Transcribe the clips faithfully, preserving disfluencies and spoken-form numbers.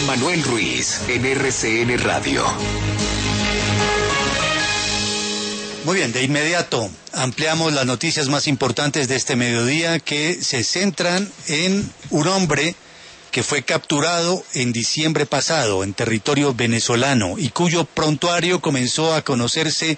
Juan Manuel Ruiz en R C N Radio. Muy bien, de inmediato ampliamos las noticias más importantes de este mediodía, que se centran en un hombre que fue capturado en diciembre pasado en territorio venezolano y cuyo prontuario comenzó a conocerse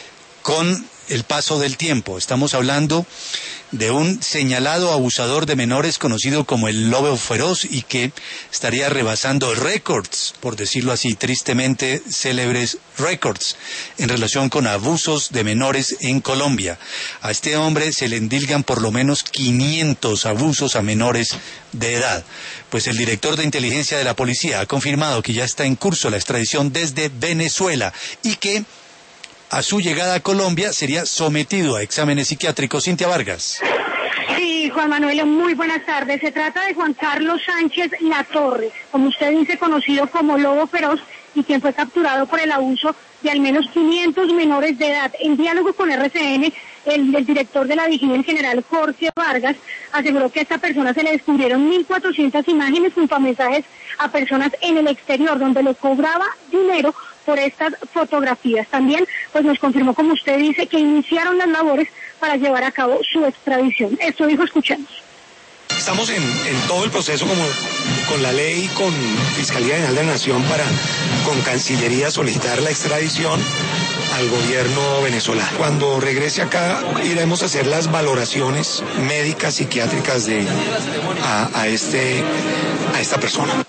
con el paso del tiempo. Estamos hablando de un señalado abusador de menores conocido como el Lobo Feroz y que estaría rebasando récords, por decirlo así, tristemente célebres récords, en relación con abusos de menores en Colombia. A este hombre se le endilgan por lo menos quinientos abusos a menores de edad. Pues el director de inteligencia de la policía ha confirmado que ya está en curso la extradición desde Venezuela y que a su llegada a Colombia sería sometido a exámenes psiquiátricos. Cintia Vargas. Sí, Juan Manuel, muy buenas tardes. Se trata de Juan Carlos Sánchez Latorre, como usted dice, conocido como Lobo Feroz, y quien fue capturado por el abuso de al menos quinientos menores de edad. En diálogo con R C N, el, el director de la Vigilancia General, Jorge Vargas, aseguró que a esta persona se le descubrieron mil cuatrocientas imágenes junto a mensajes a personas en el exterior, donde le cobraba dinero por estas fotografías. También pues nos confirmó, como usted dice, que iniciaron las labores para llevar a cabo su extradición. Esto dijo, escuchemos. Estamos en, en todo el proceso como con la ley, con Fiscalía General de la Nación, para con Cancillería solicitar la extradición al gobierno venezolano. Cuando regrese acá iremos a hacer las valoraciones médicas, psiquiátricas de a, a este a esta persona.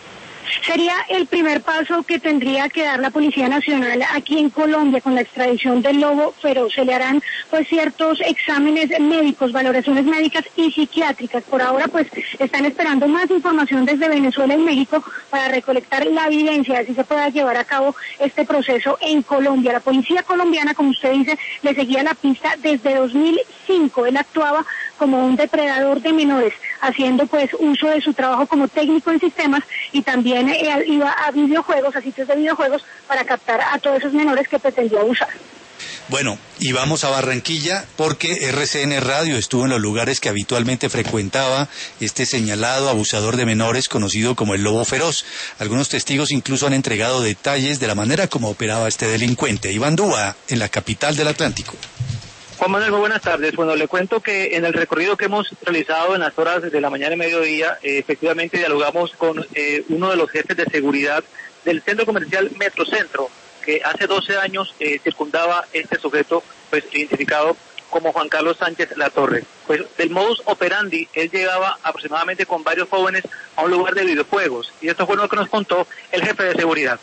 Sería el primer paso que tendría que dar la Policía Nacional aquí en Colombia con la extradición del Lobo Feroz. Se le harán pues ciertos exámenes médicos, valoraciones médicas y psiquiátricas. Por ahora pues están esperando más información desde Venezuela y México para recolectar la evidencia, así se pueda llevar a cabo este proceso en Colombia. La policía colombiana, como usted dice, le seguía la pista desde dos mil cinco. Él actuaba como un depredador de menores, haciendo pues uso de su trabajo como técnico en sistemas y también eh, iba a videojuegos, a sitios de videojuegos, para captar a todos esos menores que pretendía abusar. Bueno, y vamos a Barranquilla porque R C N Radio estuvo en los lugares que habitualmente frecuentaba este señalado abusador de menores conocido como el Lobo Feroz. Algunos testigos incluso han entregado detalles de la manera como operaba este delincuente. Iván Dúa, en la capital del Atlántico. Juan Manuel, muy buenas tardes. Bueno, le cuento que en el recorrido que hemos realizado en las horas de la mañana y mediodía, eh, efectivamente dialogamos con eh, uno de los jefes de seguridad del centro comercial Metrocentro, que hace doce años eh, circundaba este sujeto, pues identificado como Juan Carlos Sánchez Latorre. Pues del modus operandi, él llegaba aproximadamente con varios jóvenes a un lugar de videojuegos, y esto fue lo que nos contó el jefe de seguridad.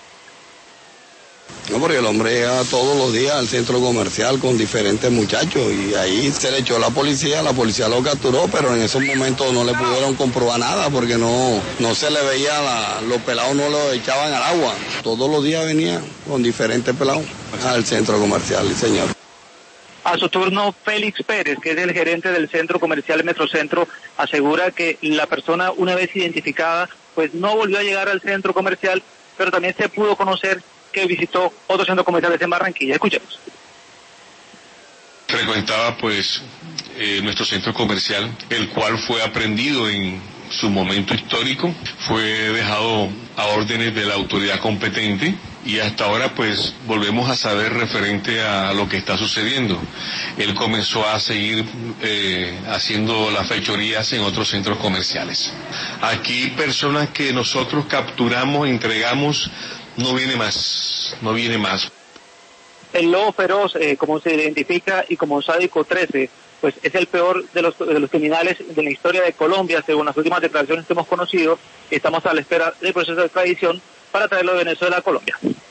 No, porque el hombre llega todos los días al centro comercial con diferentes muchachos y ahí se le echó la policía, la policía lo capturó, pero en esos momentos no le pudieron comprobar nada porque no, no se le veía, la, los pelados no lo echaban al agua. Todos los días venía con diferentes pelados al centro comercial, señor. A su turno, Félix Pérez, que es el gerente del centro comercial Metrocentro, asegura que la persona, una vez identificada, pues no volvió a llegar al centro comercial, pero también se pudo conocer que visitó otros centros comerciales en Barranquilla. Escuchemos. Frecuentaba pues eh, nuestro centro comercial, el cual fue aprendido en su momento histórico, fue dejado a órdenes de la autoridad competente y hasta ahora pues volvemos a saber referente a lo que está sucediendo. Él comenzó a seguir eh, haciendo las fechorías en otros centros comerciales. Aquí personas que nosotros capturamos, entregamos, no viene más, no viene más. El Lobo Feroz, eh, como se identifica, y como Sádico trece, pues es el peor de los, de los criminales de la historia de Colombia, según las últimas declaraciones que hemos conocido. Estamos a la espera del proceso de extradición para traerlo de Venezuela a Colombia.